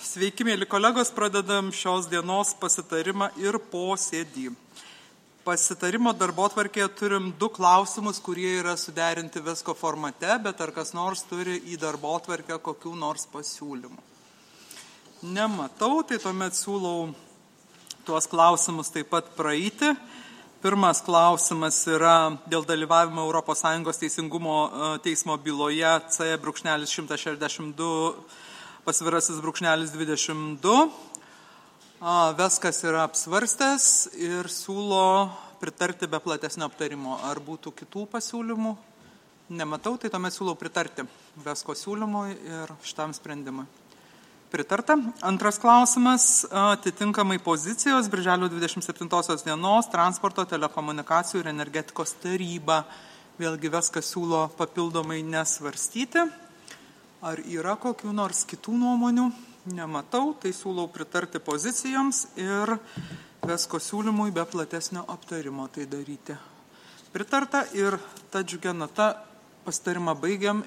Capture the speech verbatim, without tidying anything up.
Sveiki, mėly kolegos, pradedam šios dienos pasitarimą ir posėdį. Pasitarimo darbotvarkėje turim du klausimus, kurie yra suderinti visko formate, bet ar kas nors turi į darbotvarkę kokių nors pasiūlymų. Nematau, tai tuomet siūlau tuos klausimus taip pat praeiti. Pirmas klausimas yra dėl dalyvavimo Europos Sąjungos teisingumo teismo byloje C šimtas šešiasdešimt du pasvirasis brūkšnelis dvidešimt du. Veskas yra apsvarstęs ir siūlo pritarti be platesnio aptarimo. Ar būtų kitų pasiūlymų? Nematau, tai tuomet siūlau pritarti Vesko siūlymui ir šitam sprendimui. Pritarta. Antras klausimas, atitinkamai pozicijos, birželio dvidešimt septintosios dienos, transporto, telekomunikacijų ir energetikos taryba. Vėlgi Veskas siūlo papildomai nesvarstyti. Ar yra kokių nors kitų nuomonių? Nematau, tai siūlau pritarti pozicijoms ir Vesko siūlymui be platesnio aptarimo tai daryti. Pritarta ir ta džiugia nata pasitarimą baigiam